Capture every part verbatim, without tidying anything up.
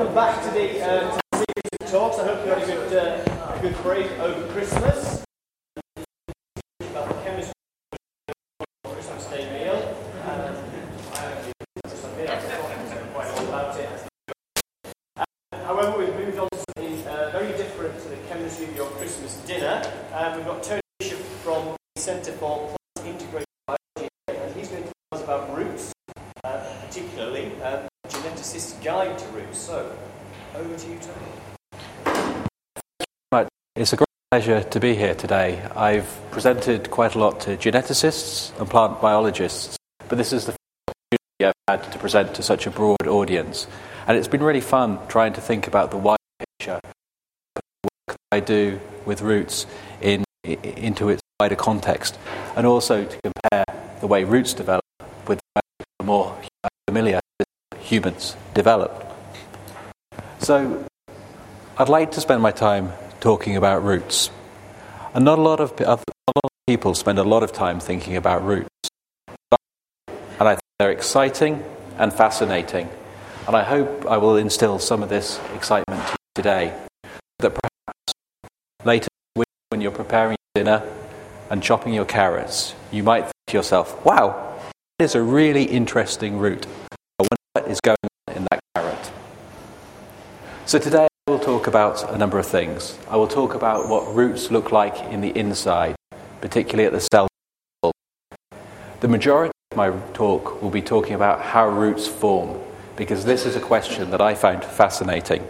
welcome back to the, uh, to the series of talks. I hope you had a good, uh, a good break over Christmas. About the chemistry of Christmas Day meal. Um, I actually quite a lot about it. Uh, however, we've moved on to something uh, very different to the chemistry of your Christmas dinner. Um, we've got Tony Bishop from the Centre for Plant Integrated Biology, and he's going to tell us about roots, uh, particularly um, Geneticist's Guide to Roots. So, over to you, Tony. Right. It's a great pleasure to be here today. I've presented quite a lot to geneticists and plant biologists, but this is the first opportunity I've had to present to such a broad audience. And it's been really fun trying to think about the wider picture, the work that I do with roots in, into its wider context, and also to compare the way roots develop with the way the more familiar humans develop. So, I'd like to spend my time talking about roots. And not a lot of, not a lot of people spend a lot of time thinking about roots. And I think they're exciting and fascinating. And I hope I will instill some of this excitement to you today. That perhaps later, when you're preparing your dinner and chopping your carrots, you might think to yourself, wow, that is a really interesting root. I wonder what is going on in that carrot. So today I will talk about a number of things. I will talk about what roots look like in the inside, particularly at the cell level. The majority of my talk will be talking about how roots form, because this is a question that I found fascinating.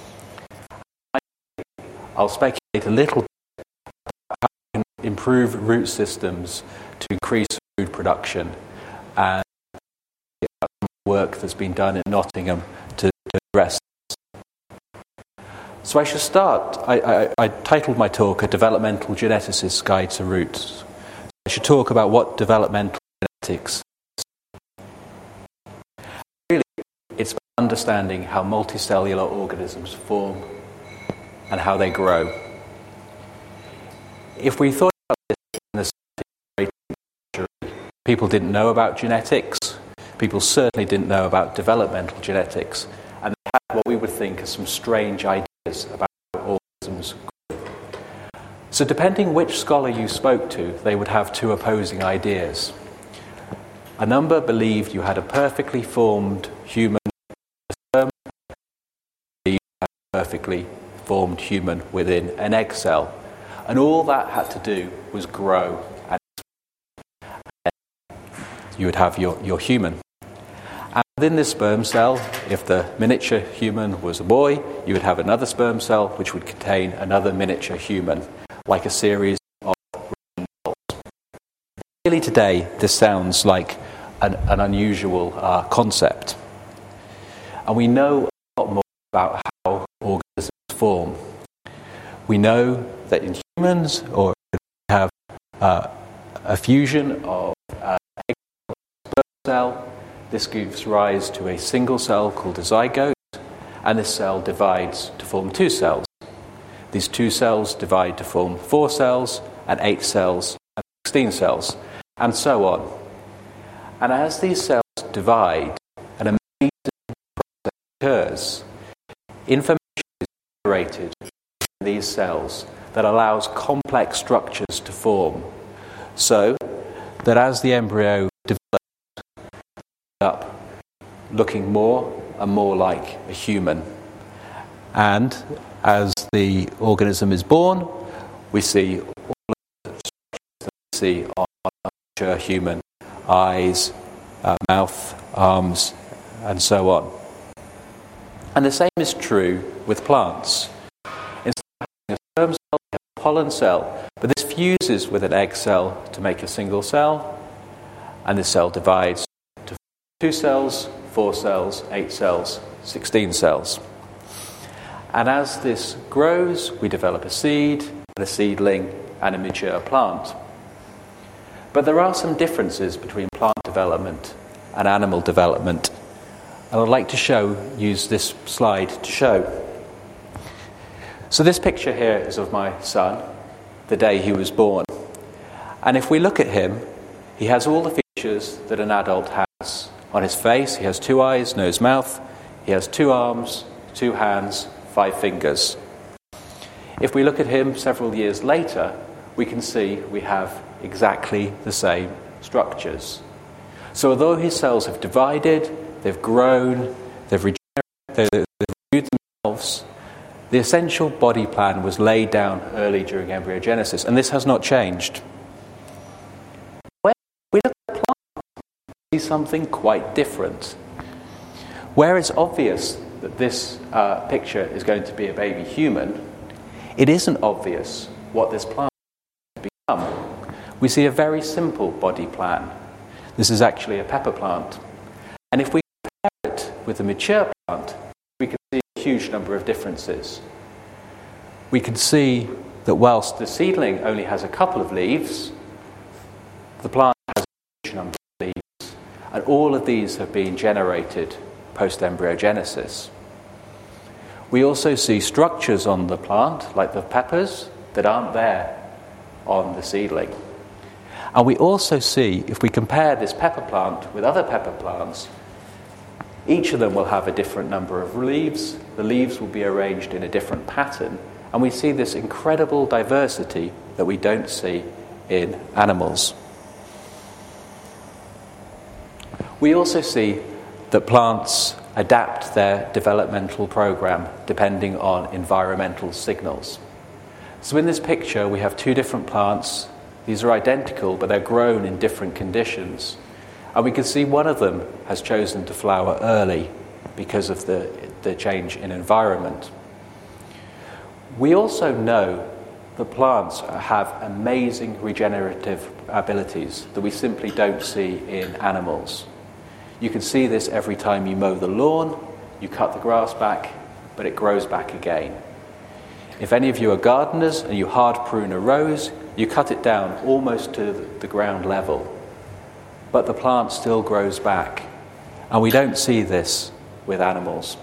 I'll speculate a little bit about how we can improve root systems to increase food production, and some work that's been done at Nottingham to, to address this. So I should start. I, I, I titled my talk A Developmental Geneticist's Guide to Roots. I should talk about what developmental genetics is. Really, it's about understanding how multicellular organisms form and how they grow. If we thought about this in the seventeenth century, people didn't know about genetics. People certainly didn't know about developmental genetics, and they had what we would think are some strange ideas about how organisms grow. So depending which scholar you spoke to, they would have two opposing ideas. A number believed you had a perfectly formed human sperm, you had a perfectly formed human within an egg cell, and all that had to do was grow, and you would have your, your human. And within this sperm cell, if the miniature human was a boy, you would have another sperm cell which would contain another miniature human, like a series of cells. Really today, this sounds like an, an unusual uh, concept. And we know a lot more about how organisms form. We know that in humans, or we have uh, a fusion of uh, egg cell and sperm cell. This gives rise to a single cell called a zygote, and this cell divides to form two cells. These two cells divide to form four cells, and eight cells, and sixteen cells, and so on. And as these cells divide, an amazing process occurs. Information is generated in these cells that allows complex structures to form, so that as the embryo develops, up looking more and more like a human. And as the organism is born, we see all of the structures that we see on a mature human: eyes, uh, mouth, arms, and so on. And the same is true with plants. Instead of having a sperm cell, we have a pollen cell, but this fuses with an egg cell to make a single cell, and this cell divides two cells, four cells, eight cells, sixteen cells. And as this grows, we develop a seed, and a seedling, and a mature plant. But there are some differences between plant development and animal development. And I'd like to show, use this slide to show. So this picture here is of my son, the day he was born. And if we look at him, he has all the features that an adult has. On his face, he has two eyes, nose, mouth. He has two arms, two hands, five fingers. If we look at him several years later, we can see we have exactly the same structures. So although his cells have divided, they've grown, they've regenerated, they've renewed themselves, the essential body plan was laid down early during embryogenesis, and this has not changed. When we look at plants, we see something quite different. Where it's obvious that this uh, picture is going to be a baby human, it isn't obvious what this plant will become. We see a very simple body plan. This is actually a pepper plant. And if we compare it with a mature plant, we can see a huge number of differences. We can see that whilst the seedling only has a couple of leaves, the plant has a huge number of leaves. And all of these have been generated post-embryogenesis. We also see structures on the plant, like the peppers, that aren't there on the seedling. And we also see, if we compare this pepper plant with other pepper plants, each of them will have a different number of leaves. The leaves will be arranged in a different pattern. And we see this incredible diversity that we don't see in animals. We also see that plants adapt their developmental program depending on environmental signals. So in this picture, we have two different plants. These are identical, but they're grown in different conditions. And we can see one of them has chosen to flower early because of the, the change in environment. We also know that plants have amazing regenerative abilities that we simply don't see in animals. You can see this every time you mow the lawn, you cut the grass back, but it grows back again. If any of you are gardeners and you hard prune a rose, you cut it down almost to the ground level, but the plant still grows back. And we don't see this with animals.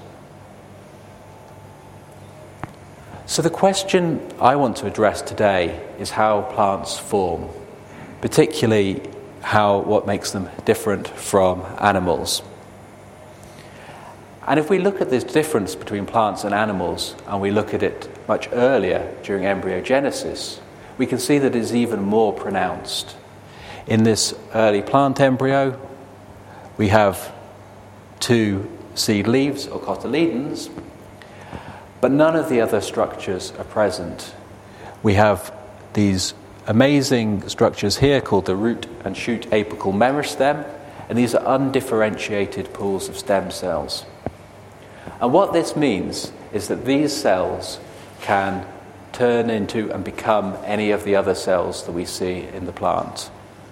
So the question I want to address today is how plants form, particularly how what makes them different from animals. And if we look at this difference between plants and animals, and we look at it much earlier during embryogenesis, we can see that it is even more pronounced. In this early plant embryo, we have two seed leaves or cotyledons, but none of the other structures are present. We have these amazing structures here called the root and shoot apical meristem, and these are undifferentiated pools of stem cells. And what this means is that these cells can turn into and become any of the other cells that we see in the plant.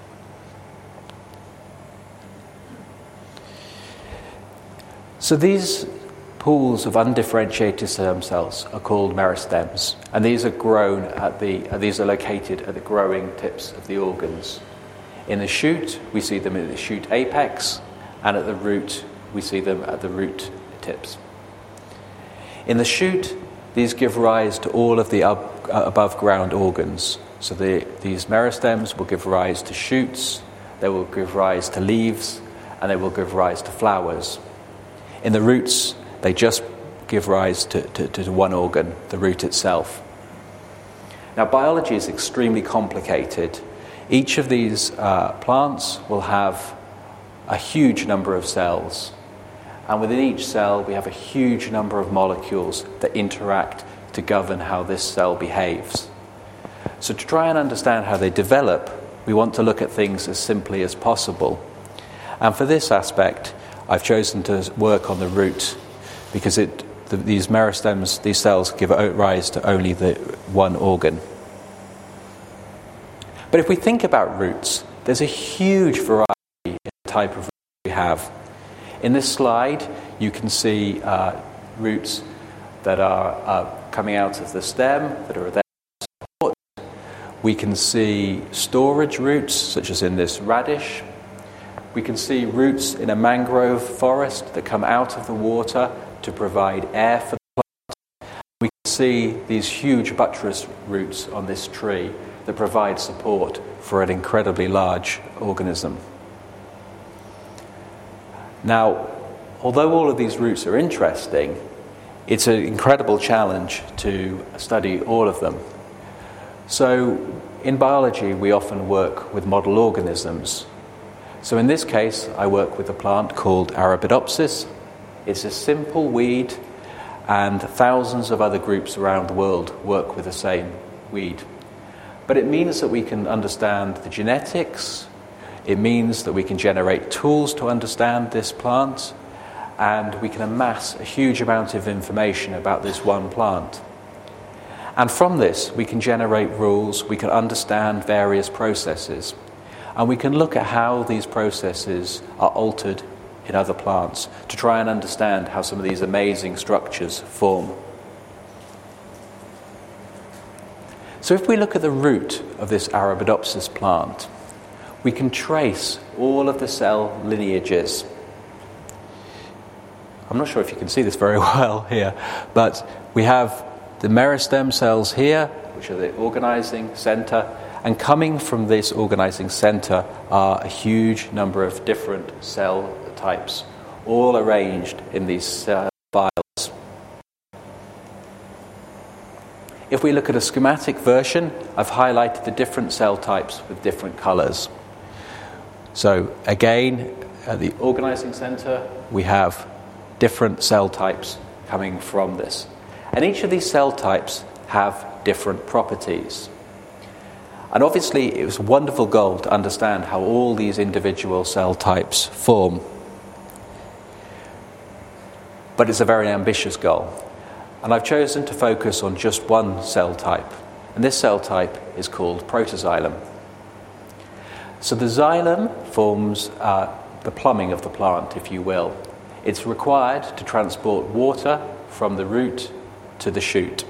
So these pools of undifferentiated stem cells are called meristems, and these are grown at the uh, these are located at the growing tips of the organs. In the shoot, we see them at the shoot apex, and at the root, we see them at the root tips. In the shoot, these give rise to all of the up, uh, above ground organs. So the, these meristems will give rise to shoots, they will give rise to leaves, and they will give rise to flowers. In the roots, they just give rise to, to, to one organ, the root itself. Now, biology is extremely complicated. Each of these uh, plants will have a huge number of cells. And within each cell, we have a huge number of molecules that interact to govern how this cell behaves. So to try and understand how they develop, we want to look at things as simply as possible. And for this aspect, I've chosen to work on the root, because it, the, these meristems, these cells, give rise to only the one organ. But if we think about roots, there's a huge variety in the type of root we have. In this slide, you can see uh, roots that are uh, coming out of the stem, that are there to support. We can see storage roots, such as in this radish. We can see roots in a mangrove forest that come out of the water to provide air for the plant. We can see these huge buttress roots on this tree that provide support for an incredibly large organism. Now, although all of these roots are interesting, it's an incredible challenge to study all of them. So in biology, we often work with model organisms. So in this case, I work with a plant called Arabidopsis. It's a simple weed, and thousands of other groups around the world work with the same weed. But it means that we can understand the genetics, it means that we can generate tools to understand this plant, and we can amass a huge amount of information about this one plant. And from this, we can generate rules, we can understand various processes, and we can look at how these processes are altered in other plants to try and understand how some of these amazing structures form. So if we look at the root of this Arabidopsis plant, we can trace all of the cell lineages. I'm not sure if you can see this very well here, but we have the meristem cells here, which are the organizing center, and coming from this organizing center are a huge number of different cell types, all arranged in these cell files. If we look at a schematic version, I've highlighted the different cell types with different colors. So again, at the organizing center, we have different cell types coming from this. And each of these cell types have different properties. And obviously, it was a wonderful goal to understand how all these individual cell types form. But it's a very ambitious goal. And I've chosen to focus on just one cell type. And this cell type is called protoxylem. So the xylem forms uh, the plumbing of the plant, if you will. It's required to transport water from the root to the shoot.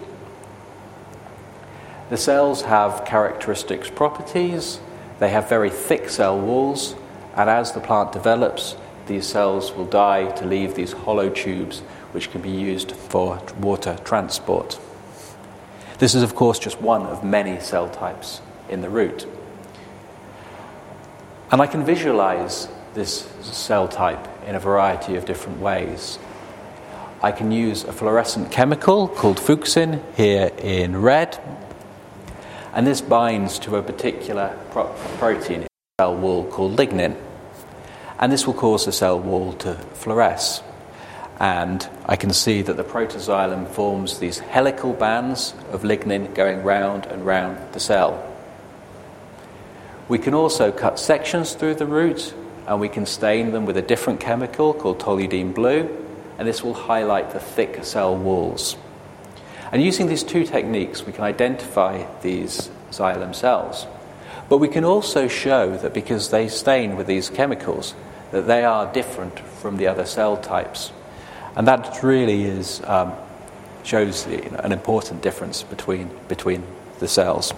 The cells have characteristic properties. They have very thick cell walls, and as the plant develops, these cells will die to leave these hollow tubes which can be used for water transport. This is, of course, just one of many cell types in the root. And I can visualize this cell type in a variety of different ways. I can use a fluorescent chemical called fuchsin here in red, and this binds to a particular pro- protein in the cell wall called lignin. And this will cause the cell wall to fluoresce. And I can see that the protoxylem forms these helical bands of lignin going round and round the cell. We can also cut sections through the root, and we can stain them with a different chemical called toluidine blue, and this will highlight the thick cell walls. And using these two techniques, we can identify these xylem cells. But we can also show that because they stain with these chemicals, that they are different from the other cell types. And that really is um, shows an important difference between, between the cells.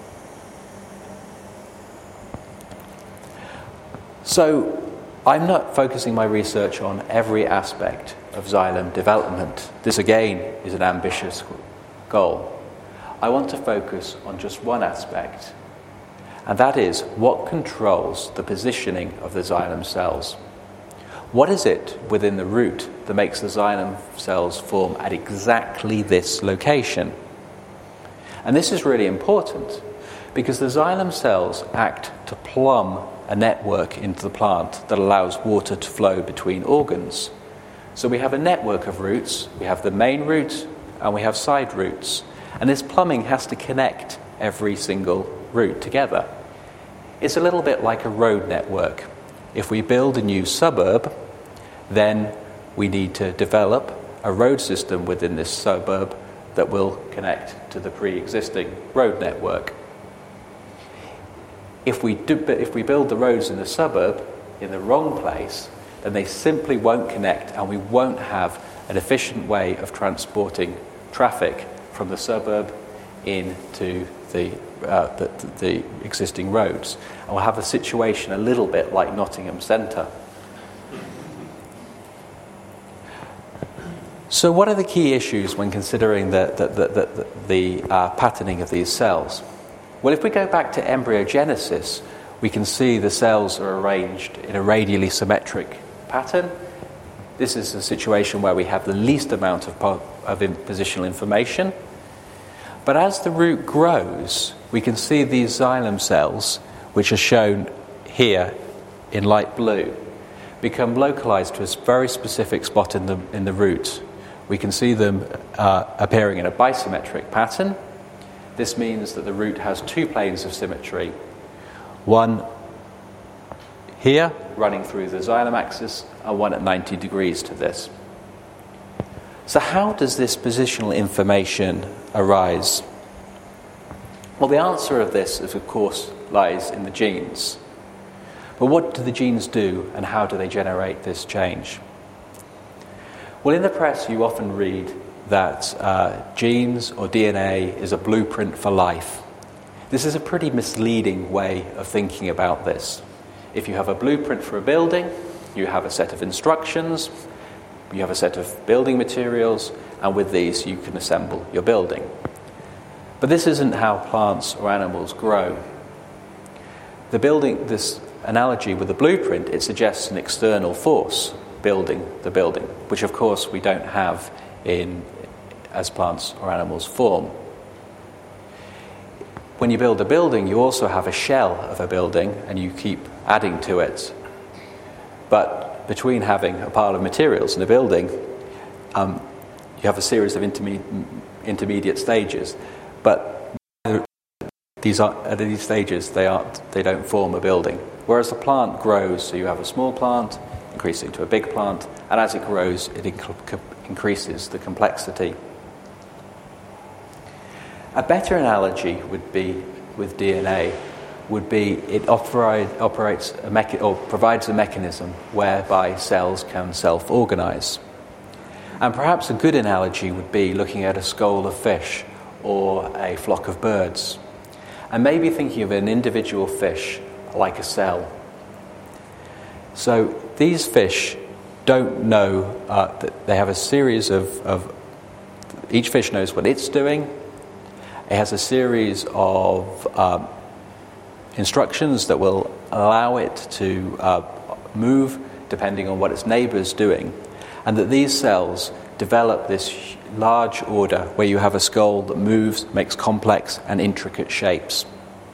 So I'm not focusing my research on every aspect of xylem development. This again is an ambitious goal. I want to focus on just one aspect, and that is what controls the positioning of the xylem cells. What is it within the root that makes the xylem cells form at exactly this location? And this is really important because the xylem cells act to plumb a network into the plant that allows water to flow between organs. So we have a network of roots. We have the main root and we have side roots. And this plumbing has to connect every single root together. It's a little bit like a road network. If we build a new suburb, then we need to develop a road system within this suburb that will connect to the pre-existing road network. If we do, if we build the roads in the suburb in the wrong place, then they simply won't connect, and we won't have an efficient way of transporting traffic from the suburb into the, uh, the, the existing roads. And we'll have a situation a little bit like Nottingham Centre. So what are the key issues when considering the, the, the, the, the uh, patterning of these cells? Well, if we go back to embryogenesis, we can see the cells are arranged in a radially symmetric pattern. This is a situation where we have the least amount of, po- of in- positional information. But as the root grows, we can see these xylem cells, which are shown here in light blue, become localized to a very specific spot in the, in the root. We can see them uh, appearing in a bisymmetric pattern. This means that the root has two planes of symmetry. One here, running through the xylem axis, and one at ninety degrees to this. So how does this positional information arise? Well, the answer of this, is, of course, lies in the genes. But what do the genes do, and how do they generate this change? Well, in the press, you often read that uh, genes or D N A is a blueprint for life. This is a pretty misleading way of thinking about this. If you have a blueprint for a building, you have a set of instructions, you have a set of building materials, and with these you can assemble your building. But this isn't how plants or animals grow. The building, this analogy with the blueprint, it suggests an external force building the building, which of course we don't have in as plants or animals form. When you build a building, you also have a shell of a building and you keep adding to it. But between having a pile of materials in a building, um, you have a series of interme- intermediate stages. But these are, at these stages, they aren't, they don't form a building. Whereas the plant grows, so you have a small plant increasing to a big plant, and as it grows, it inc- increases the complexity. A better analogy would be with D N A. Would be it operate, operates a mecha- or provides a mechanism whereby cells can self-organize. And perhaps a good analogy would be looking at a school of fish or a flock of birds, and maybe thinking of an individual fish like a cell. So these fish don't know uh, that they have a series of, of each fish knows what it's doing. It has a series of um, instructions that will allow it to uh, move depending on what its neighbour is doing, and that these cells develop this large order where you have a skull that moves, makes complex and intricate shapes.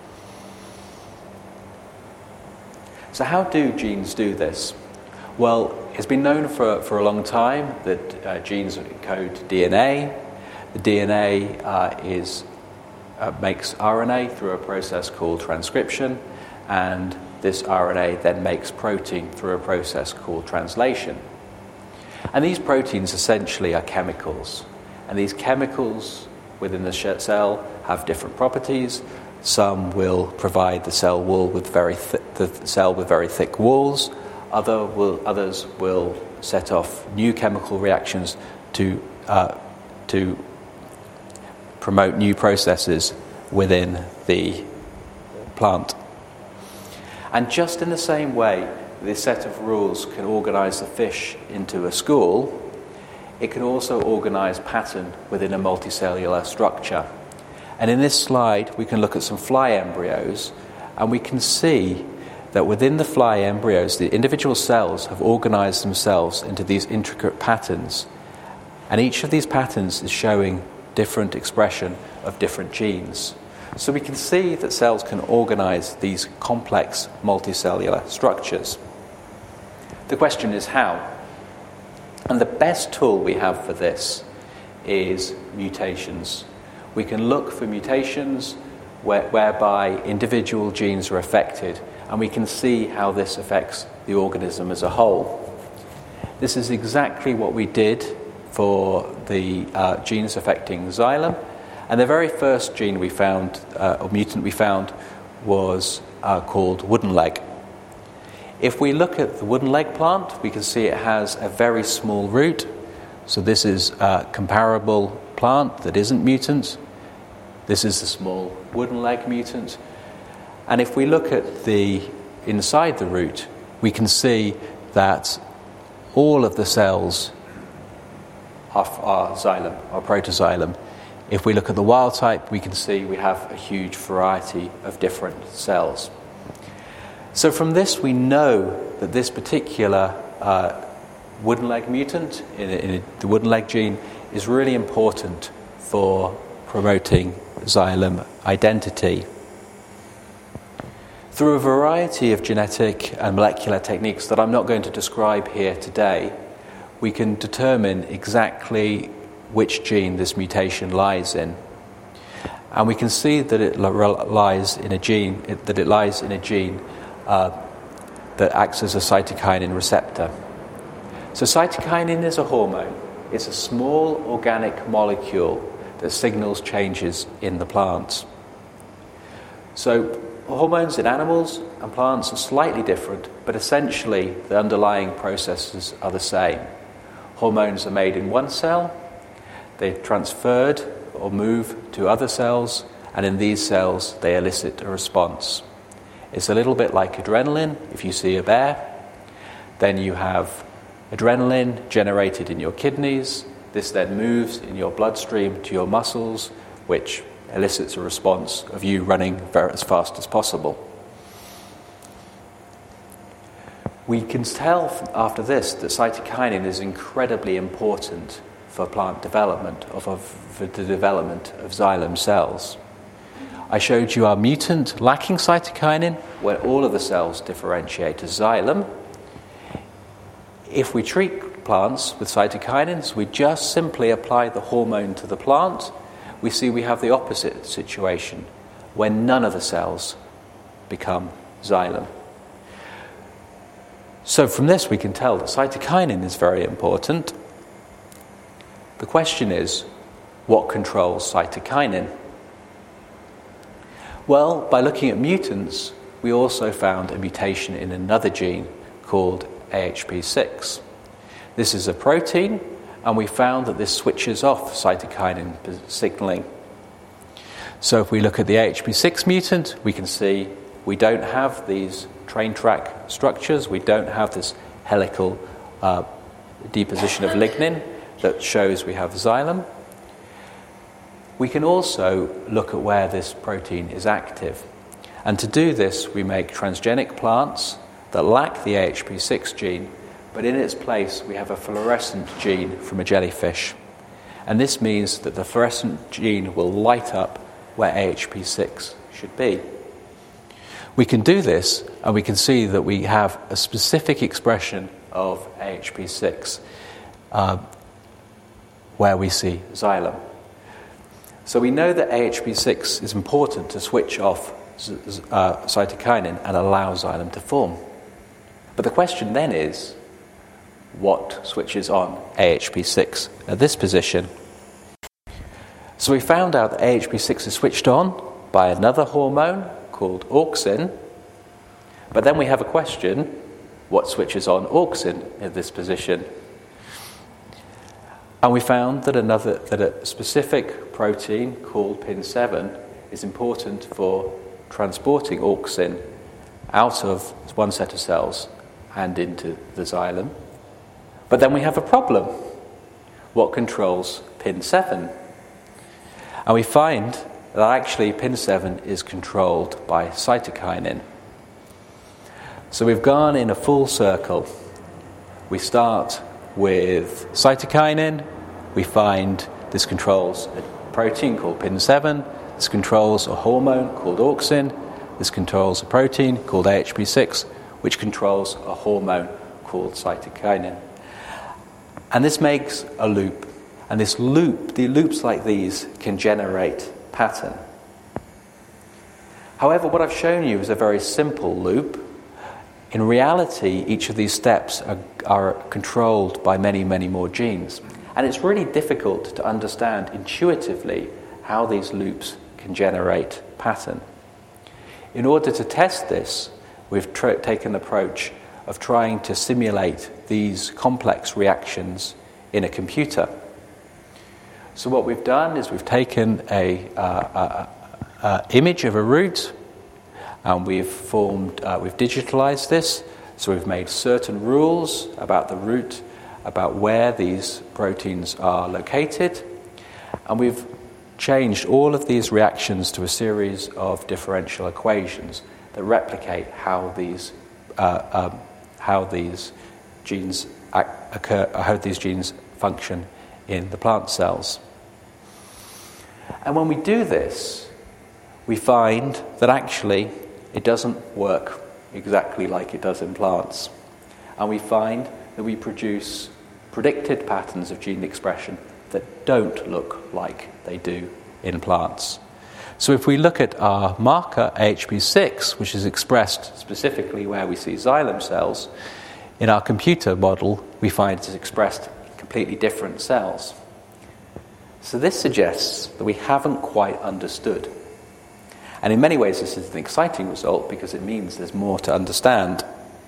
So how do genes do this? Well, it's been known for, for a long time that uh, genes encode D N A. The D N A uh, is Uh, makes R N A through a process called transcription, and this R N A then makes protein through a process called translation. And these proteins essentially are chemicals, and these chemicals within the cell have different properties. Some will provide the cell wall with very th- the cell with very thick walls. Other will, others will set off new chemical reactions to uh, to promote new processes within the plant. And just in the same way this set of rules can organize the fish into a school, it can also organize pattern within a multicellular structure. And in this slide we can look at some fly embryos, and we can see that within the fly embryos the individual cells have organized themselves into these intricate patterns, and each of these patterns is showing different expression of different genes. So we can see that cells can organize these complex multicellular structures. The question is how? And the best tool we have for this is mutations. We can look for mutations where, whereby individual genes are affected, and we can see how this affects the organism as a whole. This is exactly what we did for the uh, genes affecting xylem. And the very first gene we found, uh, or mutant we found, was uh, called wooden leg. If we look at the wooden leg plant, we can see it has a very small root. So this is a comparable plant that isn't mutant. This is the small wooden leg mutant. And if we look at the inside the root, we can see that all of the cells are, are xylem, or protoxylem. If we look at the wild type, we can see we have a huge variety of different cells. So from this we know that this particular uh, wooden leg mutant, in, in the wooden leg gene, is really important for promoting xylem identity. Through a variety of genetic and molecular techniques that I'm not going to describe here today, we can determine exactly which gene this mutation lies in. And we can see that it lies in a gene that it lies in a gene uh, that acts as a cytokinin receptor. So cytokinin is a hormone. It's a small organic molecule that signals changes in the plants. So hormones in animals and plants are slightly different, but essentially the underlying processes are the same. Hormones are made in one cell, they're transferred or move to other cells, and in these cells they elicit a response. It's a little bit like adrenaline. If you see a bear, then you have adrenaline generated in your kidneys. This then moves in your bloodstream to your muscles, which elicits a response of you running very, as fast as possible. We can tell after this that cytokinin is incredibly important for plant development, of, of for the development of xylem cells. I showed you our mutant lacking cytokinin, where all of the cells differentiate as xylem. If we treat plants with cytokinins, we just simply apply the hormone to the plant, we see we have the opposite situation, when none of the cells become xylem. So from this we can tell that cytokinin is very important. The question is, what controls cytokinin? Well, by looking at mutants, we also found a mutation in another gene called A H P six. This is a protein, and we found that this switches off cytokinin signaling. So if we look at the A H P six mutant, we can see we don't have these train track structures, we don't have this helical uh, deposition of lignin that shows we have xylem. We can also look at where this protein is active. And to do this, we make transgenic plants that lack the A H P six gene, but in its place we have a fluorescent gene from a jellyfish. And this means that the fluorescent gene will light up where A H P six should be. We can do this, and we can see that we have a specific expression of A H P six uh, where we see xylem. So we know that A H P six is important to switch off uh, cytokinin and allow xylem to form. But the question then is, what switches on A H P six at this position? So we found out that A H P six is switched on by another hormone called auxin. But then we have a question, what switches on auxin at this position? And we found that another that a specific protein called P I N seven is important for transporting auxin out of one set of cells and into the xylem. But then we have a problem. What controls P I N seven? And we find that actually P I N seven is controlled by cytokinin. So we've gone in a full circle. We start with cytokinin. We find this controls a protein called P I N seven. This controls a hormone called auxin. This controls a protein called A H P six, which controls a hormone called cytokinin. And this makes a loop. And this loop, the loops like these, can generate pattern. However, what I've shown you is a very simple loop. In reality, each of these steps are, are controlled by many, many more genes. And it's really difficult to understand intuitively how these loops can generate pattern. In order to test this, we've tr- taken the approach of trying to simulate these complex reactions in a computer. So what we've done is we've taken a, uh, a, a image of a root, and we've formed, uh, we've digitalized this. So we've made certain rules about the root, about where these proteins are located, and we've changed all of these reactions to a series of differential equations that replicate how these uh, um, how these genes occur, how these genes function in the plant cells. And when we do this, we find that actually it doesn't work exactly like it does in plants. And we find that we produce predicted patterns of gene expression that don't look like they do in plants. So if we look at our marker A H P six, which is expressed specifically where we see xylem cells, in our computer model we find it's expressed in completely different cells. So this suggests that we haven't quite understood. And in many ways this is an exciting result because it means there's more to understand.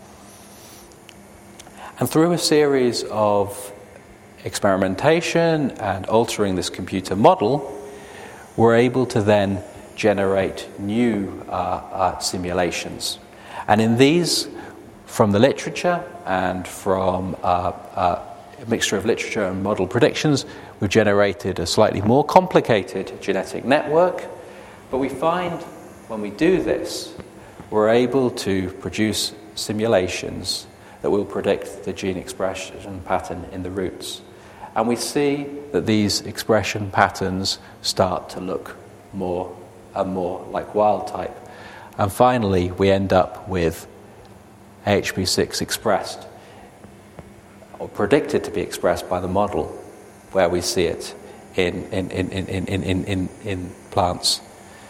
And through a series of experimentation and altering this computer model, we're able to then generate new uh, uh, simulations. And in these, from the literature and from uh, uh, a mixture of literature and model predictions, we've generated a slightly more complicated genetic network. But we find when we do this, we're able to produce simulations that will predict the gene expression pattern in the roots. And we see that these expression patterns start to look more and more like wild type. And finally, we end up with A H P six expressed, or predicted to be expressed by the model, where we see it in, in, in, in, in, in, in, in plants.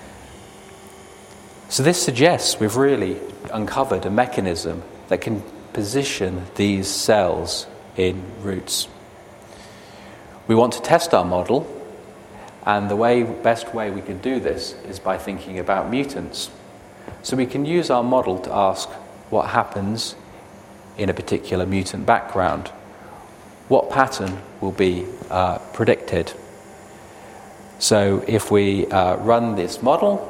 So this suggests we've really uncovered a mechanism that can position these cells in roots. We want to test our model, and the way, best way we can do this is by thinking about mutants. So we can use our model to ask what happens in a particular mutant background. What pattern will be uh, predicted? So if we uh, run this model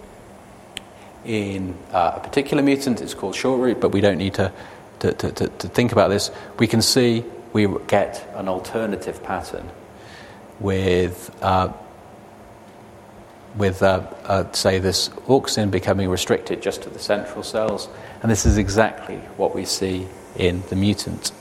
in uh, a particular mutant, it's called short root, but we don't need to, to, to, to, to think about this. We can see we get an alternative pattern with, uh, with uh, uh, say, this auxin becoming restricted just to the central cells. And this is exactly what we see in the mutant.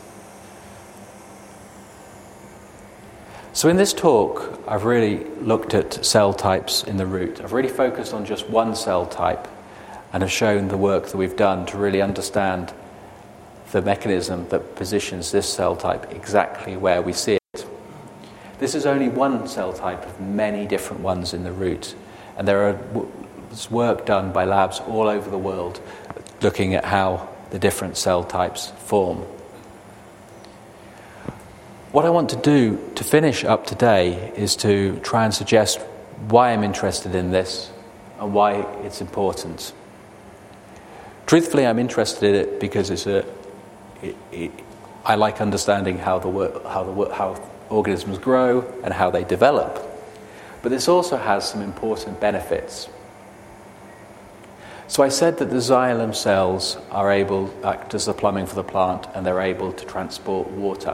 So in this talk, I've really looked at cell types in the root. I've really focused on just one cell type and have shown the work that we've done to really understand the mechanism that positions this cell type exactly where we see it. This is only one cell type of many different ones in the root, and there are there's work done by labs all over the world looking at how the different cell types form. What I want to do to finish up today is to try and suggest why I'm interested in this and why it's important. Truthfully, I'm interested in it because it's a It, it, I like understanding how the work, how the work, how organisms grow and how they develop. But this also has some important benefits. So I said that the xylem cells are able to act as the plumbing for the plant, and they're able to transport water.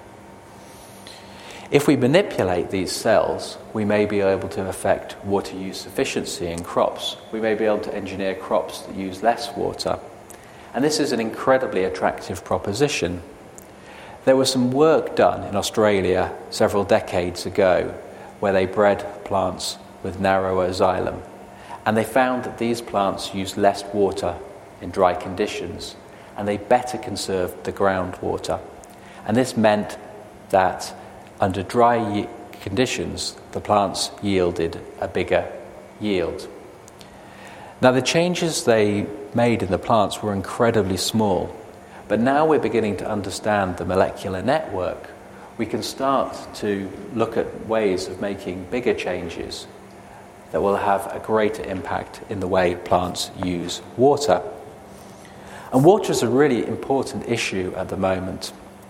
If we manipulate these cells, we may be able to affect water use efficiency in crops. We may be able to engineer crops that use less water. And this is an incredibly attractive proposition. There was some work done in Australia several decades ago where they bred plants with narrower xylem. And they found that these plants used less water in dry conditions, and they better conserved the groundwater. And this meant that under dry ye- conditions, the plants yielded a bigger yield. Now, the changes they made in the plants were incredibly small, but now we're beginning to understand the molecular network. We can start to look at ways of making bigger changes that will have a greater impact in the way plants use water. And water is a really important issue at the moment.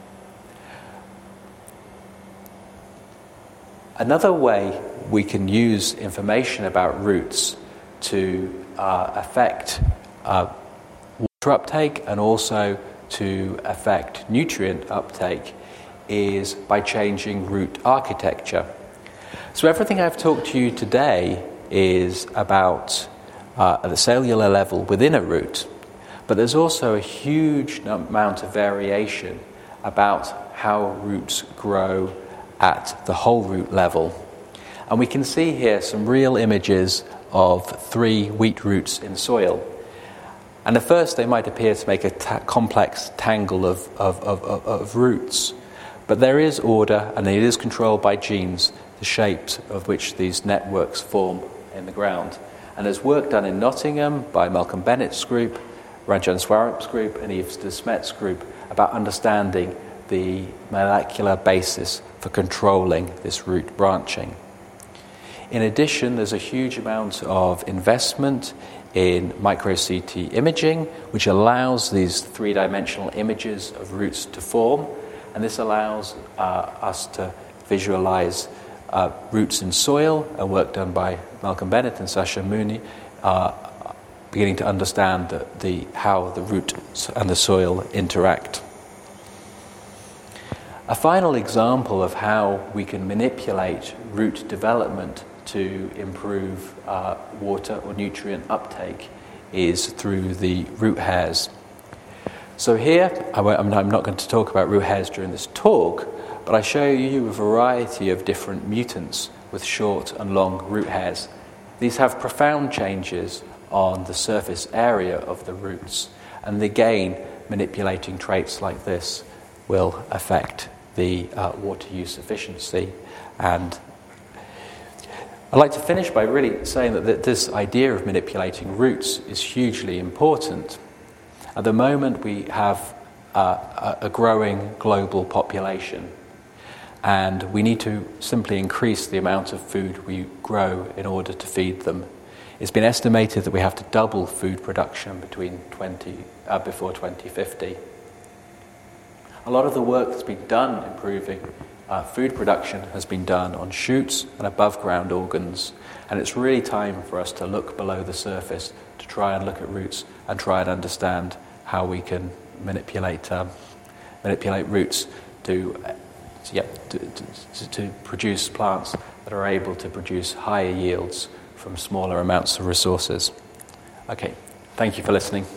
Another way we can use information about roots to uh, affect uh, water uptake and also to affect nutrient uptake is by changing root architecture. So everything I've talked to you today is about uh, at the cellular level within a root, but there's also a huge amount of variation about how roots grow at the whole root level. And we can see here some real images of three wheat roots in soil. And at first they might appear to make a ta- complex tangle of, of, of, of, of roots. But there is order, and it is controlled by genes, the shapes of which these networks form in the ground. And there's work done in Nottingham by Malcolm Bennett's group, Ranjan Swarup's group, and Yves de Smet's group about understanding the molecular basis for controlling this root branching. In addition, there's a huge amount of investment in micro-C T imaging, which allows these three-dimensional images of roots to form, and this allows uh, us to visualize uh, roots in soil, a work done by Malcolm Bennett and Sasha Mooney, uh, beginning to understand the, the, how the root and the soil interact. A final example of how we can manipulate root development to improve uh, water or nutrient uptake is through the root hairs. So here, I won't, I'm not going to talk about root hairs during this talk, but I show you a variety of different mutants with short and long root hairs. These have profound changes on the surface area of the roots, and again, manipulating traits like this will affect the uh, water use efficiency. And I'd like to finish by really saying that, that this idea of manipulating roots is hugely important. At the moment, we have uh, a growing global population, and we need to simply increase the amount of food we grow in order to feed them. It's been estimated that we have to double food production between twenty uh, before twenty fifty. A lot of the work that's been done improving uh, food production has been done on shoots and above ground organs, and it's really time for us to look below the surface to try and look at roots and try and understand how we can manipulate um, manipulate roots to, uh, yeah, to, to, to produce plants that are able to produce higher yields from smaller amounts of resources. Okay, thank you for listening.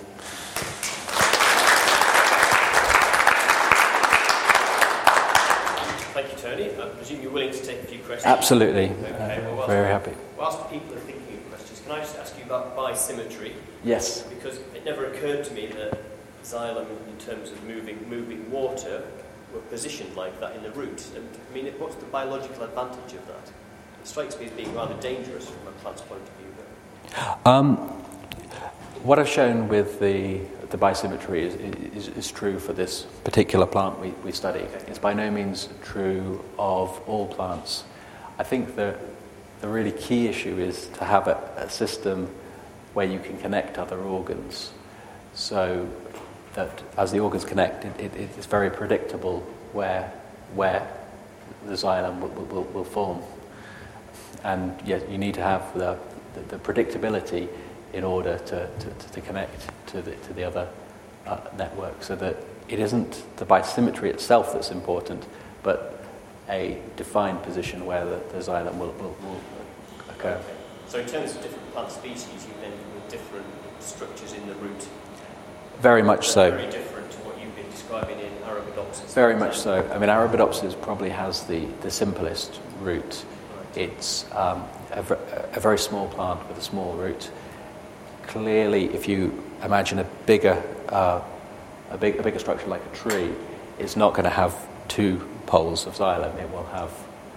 Absolutely. Okay, well, whilst, very happy. Whilst people are thinking of questions, can I just ask you about bisymmetry? Yes. Because it never occurred to me that xylem, in terms of moving moving water, were positioned like that in the root. And I mean, what's the biological advantage of that? It strikes me as being rather dangerous from a plant's point of view. But... Um, what I've shown with the the bisymmetry is, is, is true for this particular plant we, we study. It's by no means true of all plants. I think the, the really key issue is to have a, a system where you can connect other organs, so that as the organs connect, it, it, it's very predictable where where the xylem will, will, will form. And yet you need to have the, the, the predictability in order to, to, to connect to the, to the other uh, network, so that it isn't the bisymmetry itself that's important, but a defined position where the, the xylem will, will, will occur. Okay. So in terms of different plant species, you end up with different structures in the root. Very much so. Very different to what you've been describing in Arabidopsis. Very much so. I mean, Arabidopsis probably has the, the simplest root. Right. It's um, a, a very small plant with a small root. Clearly, if you imagine a bigger, uh, a big, a bigger structure like a tree, it's not going to have two poles of xylem. It will have,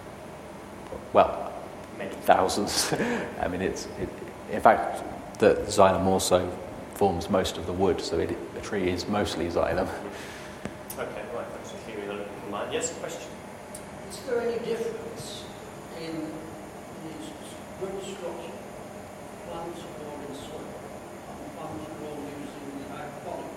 well, many thousands. I mean, it's it, in fact the xylem also forms most of the wood, so it, a tree is mostly xylem. Okay, right. Thanks for clearing that up in mind. Yes, question. Is there any difference in the root structure, plants or in soil, and plants grown using the hydroponic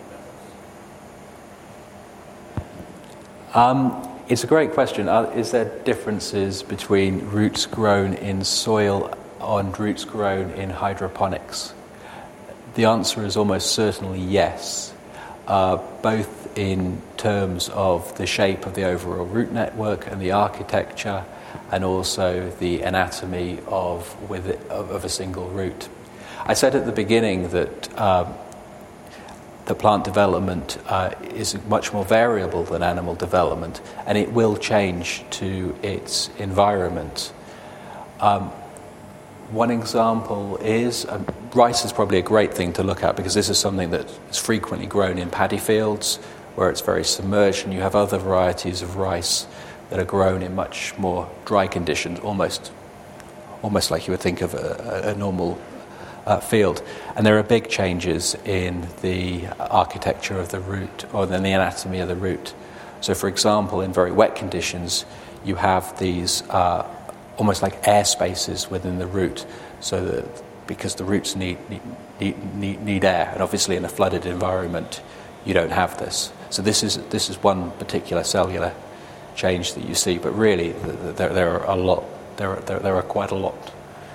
methods? Um, It's a great question. Uh, is there differences between roots grown in soil and roots grown in hydroponics? The answer is almost certainly yes, uh, both in terms of the shape of the overall root network and the architecture, and also the anatomy of, with it, of, of a single root. I said at the beginning that um, that plant development uh, is much more variable than animal development, and it will change to its environment. Um, one example is, um, rice is probably a great thing to look at, because this is something that is frequently grown in paddy fields where it's very submerged, and you have other varieties of rice that are grown in much more dry conditions, almost almost like you would think of a, a normal uh, field. And there are big changes in the architecture of the root, or in the anatomy of the root. So, for example, in very wet conditions, you have these uh, almost like air spaces within the root, so that because the roots need need, need need air, and obviously in a flooded environment, you don't have this. So this is this is one particular cellular change that you see, but really there there are a lot. There are there, there are quite a lot.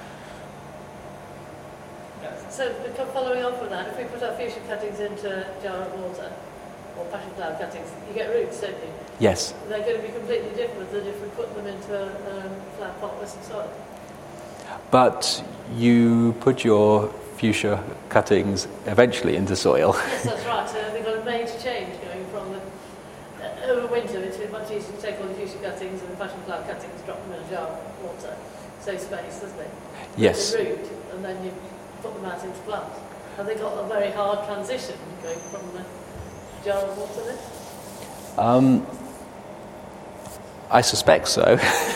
So, following on from that, if we put our fuchsia cuttings into a jar of water, or passion flower cuttings, you get roots, don't you? Yes. They're going to be completely different than if we put them into a um, flat pot with some soil. But you put your fuchsia cuttings eventually into soil. Yes, that's right. So they've got a major change going from the uh, over winter. It's much easier to take all the fuchsia cuttings and the passion flower cuttings, drop them in a jar of water, save space, doesn't it? Yes. The root, and then you put them out into plants. Have they got a very hard transition going from the jar of water then? Um, I suspect so.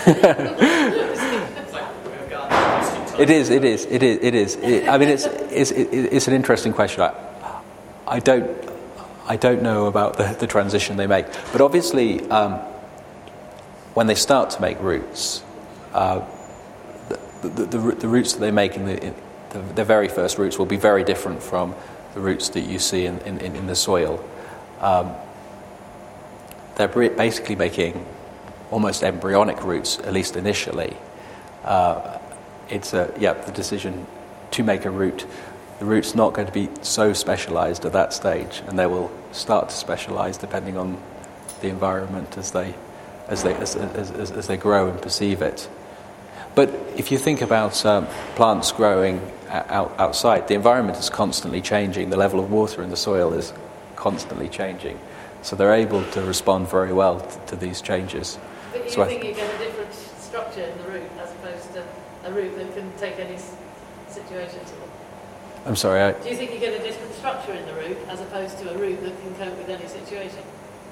It is. It is. It is. It is. It, I mean, it's it's it's an interesting question. I, I don't I don't know about the, the transition they make, but obviously, um, when they start to make roots, uh, the, the, the the roots that they make in the in the, the very first roots will be very different from the roots that you see in in, in the soil. Um, they're basically making almost embryonic roots, at least initially. Uh, it's a yeah the decision to make a root. The root's not going to be so specialised at that stage, and they will start to specialise depending on the environment as they as they as as, as, as they grow and perceive it. But if you think about um, plants growing out, outside, the environment is constantly changing. The level of water in the soil is constantly changing, so they're able to respond very well to, to these changes. But you so think I, you get a different structure in the root as opposed to a root that can take any situation at all? I'm sorry. I, Do you think you get a different structure in the root as opposed to a root that can cope with any situation?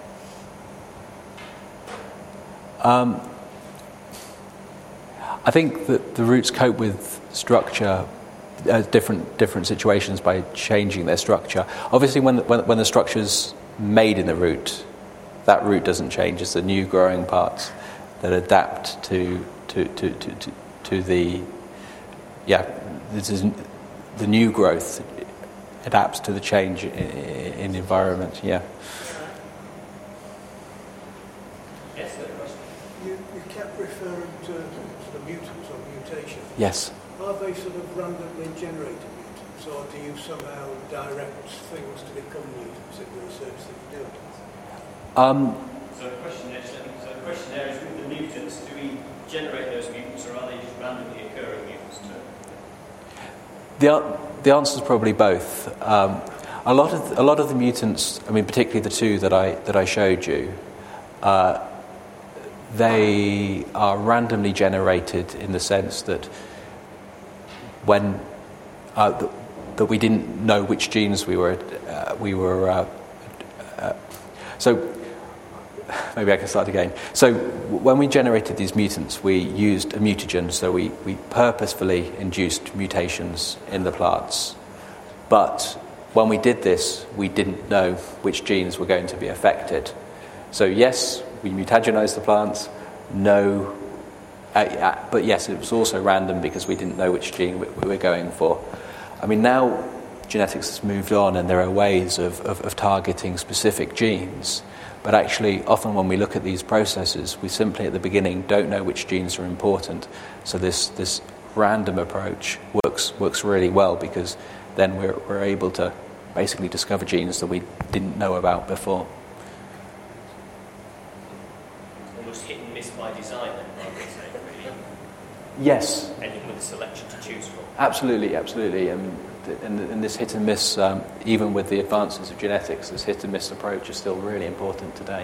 Um, I think that the roots cope with structure, uh, different different situations by changing their structure. Obviously, when when, when the structure's made in the root, that root doesn't change. It's the new growing parts that adapt to to to to, to, to the yeah. This is the new growth adapts to the change in, in the environment. Yeah. Yes, good question. You, you kept referring to, to the mutants or mutations. Yes. Are they sort of randomly generated mutants, or do you somehow direct things to become mutants in the research that you do? Um, So the question there, so the question there is, with the mutants, do we generate those mutants, or are they just randomly occurring mutants too? The the answer is probably both. Um, a lot of a lot of the mutants, I mean, particularly the two that I that I showed you, uh, they are randomly generated in the sense that when uh, that, that we didn't know which genes we were uh, we were uh, uh, so. Maybe I can start again. So when we generated these mutants, we used a mutagen, so we, we purposefully induced mutations in the plants. But when we did this, we didn't know which genes were going to be affected. So yes, we mutagenized the plants, no, uh, uh, but yes, it was also random because we didn't know which gene we, we were going for. I mean, now genetics has moved on and there are ways of, of, of targeting specific genes. But actually, often when we look at these processes, we simply at the beginning don't know which genes are important. So this this random approach works works really well, because then we're we're able to basically discover genes that we didn't know about before. Almost hit and miss by design, then, rather than saying, really. Yes. ending with a selection to choose from. Absolutely, absolutely. And, and, and this hit and miss, um, even with the advances of genetics, this hit and miss approach is still really important today.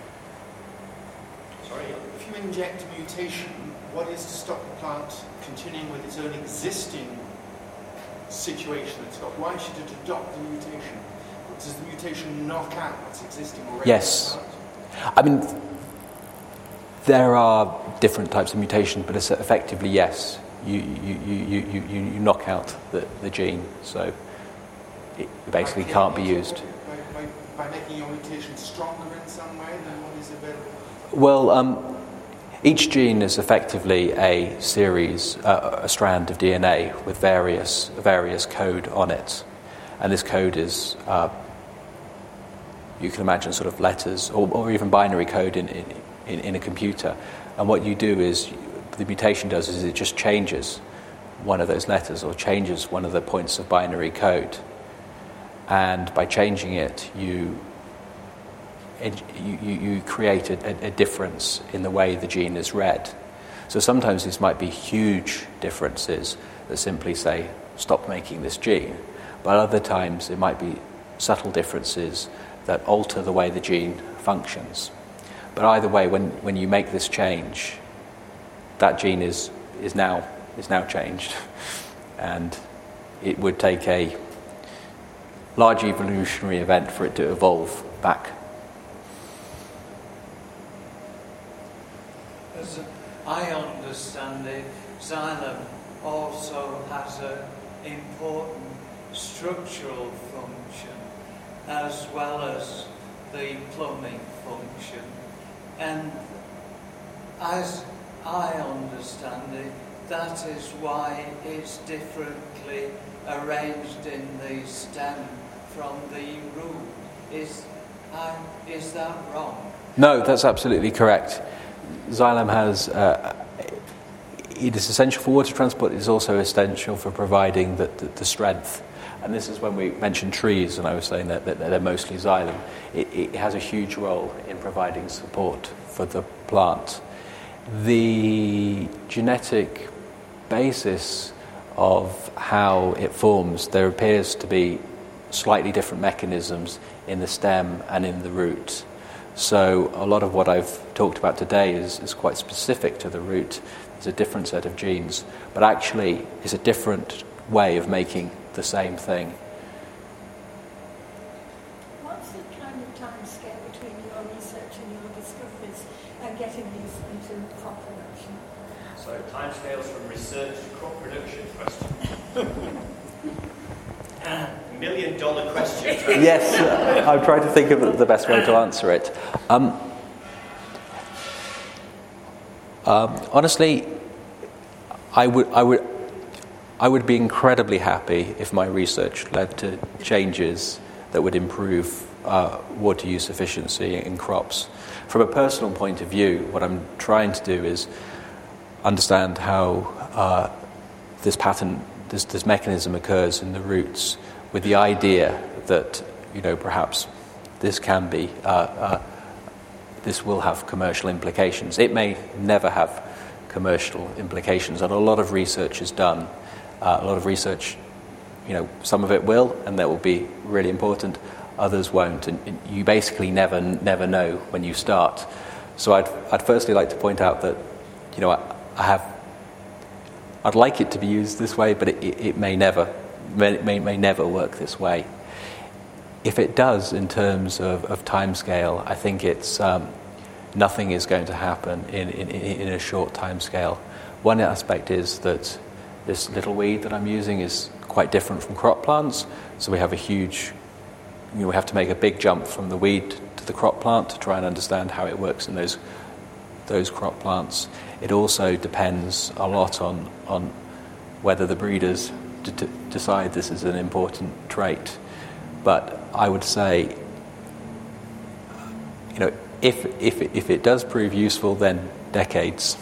Sorry? If you inject a mutation, what is to stop the plant continuing with its own existing situation it's got? Why should it adopt the mutation? Does the mutation knock out what's existing already? Yes. I mean, there are different types of mutations, but it's effectively, yes. You you, you, you, you, you knock out the, the gene, so it basically By can't be killing it, used. By, by, by making your mutation stronger in some way than what is available? Well, um, each gene is effectively a series, uh, a strand of D N A with various various code on it, and this code is, uh, you can imagine, sort of letters or, or even binary code in, in in a computer. And what you do is, the mutation does is it just changes one of those letters or changes one of the points of binary code, and by changing it, you You, you, you create a, a difference in the way the gene is read. So sometimes these might be huge differences that simply say, stop making this gene. But other times it might be subtle differences that alter the way the gene functions. But either way, when, when you make this change, that gene is, is, now, is now changed. And it would take a large evolutionary event for it to evolve back. As I understand it, xylem also has an important structural function as well as the plumbing function. And as I understand it, that is why it's differently arranged in the stem from the root. Is, uh, is that wrong? No, that's absolutely correct. Xylem has, uh, it is essential for water transport, it is also essential for providing the, the, the strength. And this is when we mentioned trees, and I was saying that, that they're mostly xylem. It, it has a huge role in providing support for the plant. The genetic basis of how it forms, there appears to be slightly different mechanisms in the stem and in the root. So a lot of what I've talked about today is, is quite specific to the root. It's a different set of genes, but actually it's a different way of making the same thing. What's the kind of time scale between your research and your discoveries and getting these into crop production? So timescales from research to crop production question. Million dollar question. Yes, uh, I'll try to think of the best way to answer it. Um, um, honestly, I would, I would, I would be incredibly happy if my research led to changes that would improve uh, water use efficiency in crops. From a personal point of view, what I'm trying to do is understand how uh, this pattern, this, this mechanism occurs in the roots, with the idea that, you know, perhaps this can be, uh, uh, this will have commercial implications. It may never have commercial implications, and a lot of research is done. Uh, a lot of research, you know, some of it will, and that will be really important. Others won't, and you basically never, never know when you start. So I'd, I'd firstly like to point out that, you know, I, I have, I'd like it to be used this way, but it, it, it may never. May, may, may never work this way. If it does, in terms of, of time scale, I think it's um, nothing is going to happen in, in, in a short time scale. One aspect is that this little weed that I'm using is quite different from crop plants, so we have a huge, you know, we have to make a big jump from the weed to the crop plant to try and understand how it works in those those crop plants. It also depends a lot on on whether the breeders to, to decide this is an important trait. But I would say, you know, if if if it does prove useful, then decades.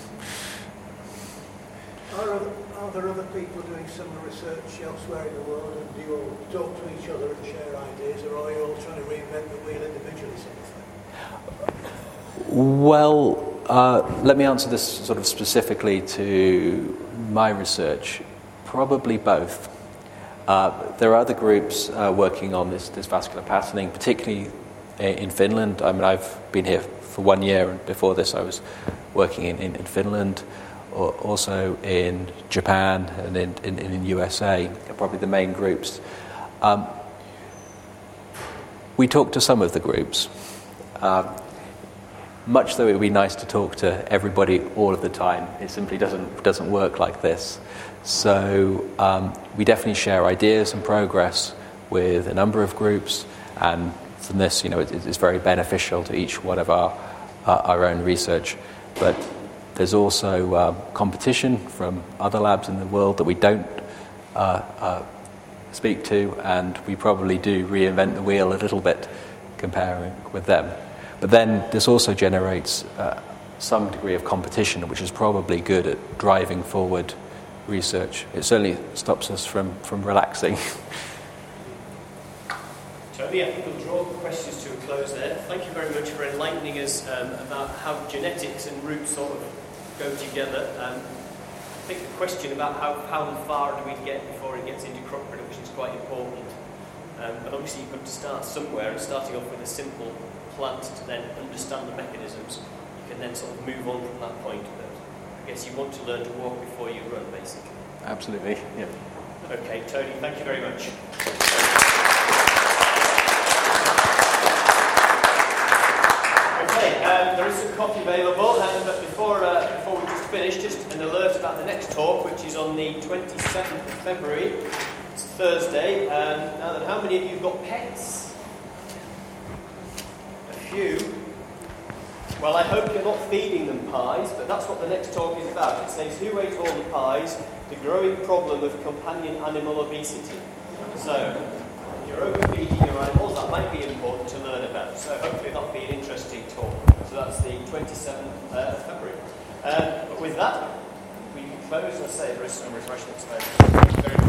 Are, other, are there other people doing similar research elsewhere in the world, and do you all talk to each other and share ideas, or are you all trying to reinvent the wheel individually, sort of thing? Well, Uh, let me answer this sort of specifically to my research. Probably both. Uh, there are other groups uh, working on this, this vascular patterning, particularly in Finland. I mean, I've been here for one year, and before this I was working in, in, in Finland, or also in Japan and in, in, in U S A, probably the main groups. Um, we talked to some of the groups. Um, much though it would be nice to talk to everybody all of the time, it simply doesn't doesn't work like this. So um, we definitely share ideas and progress with a number of groups, and from this, you know, it, it's very beneficial to each one of our uh, our own research. But there's also uh, competition from other labs in the world that we don't uh, uh, speak to, and we probably do reinvent the wheel a little bit comparing with them. But then this also generates uh, some degree of competition, which is probably good at driving forward research. It certainly stops us from, from relaxing. Tony, I think we'll draw questions to a close there. Thank you very much for enlightening us um, about how genetics and roots sort of go together. Um, I think the question about how, how far do we get before it gets into crop production is quite important. Um, but obviously you've got to start somewhere, and starting off with a simple plant to then understand the mechanisms, you can then sort of move on from that point. But I guess you want to learn to walk before you run, basically. Absolutely, yeah. Okay, Tony, thank you very much. Okay, um, there is some coffee available, um, but before, uh, before we just finish, just an alert about the next talk, which is on the twenty-seventh of February. It's Thursday. Um, now, then, how many of you have got pets? A few. Well, I hope you're not feeding them pies, but that's what the next talk is about. It says, who ate all the pies? The growing problem of companion animal obesity. So, if you're overfeeding your animals, that might be important to learn about. So hopefully that'll be an interesting talk. So that's the twenty-seventh of February. Um, but with that, we can close. Let's say there is some refreshments there. Very